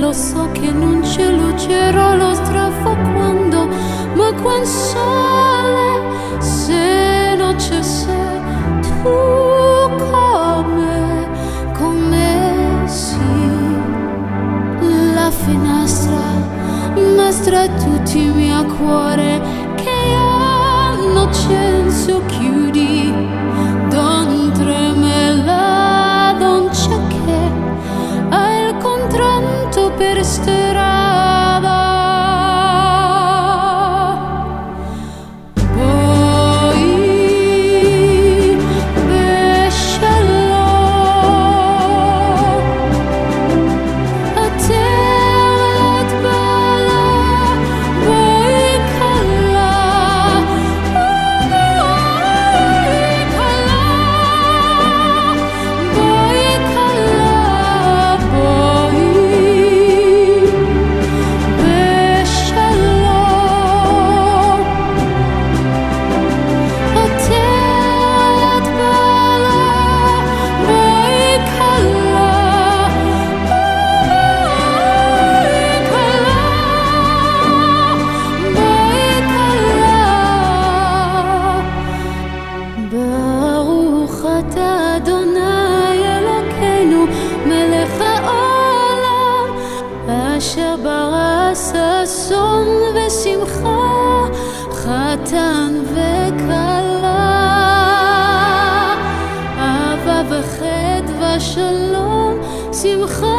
lo so che non ce lucierò lo strafo quando, ma quan sole se non c'è se tu come sì. La finestra mostra tutti il mio cuore che hanno censo chiudi don tremela don c'è che ha il contratto per strada poi bescello a te ברוך אתה אדוני אלוקינו מלך העולם אשר ברא ששון ושמחה חתן וכלה אהבה וחטא ושלום שמחה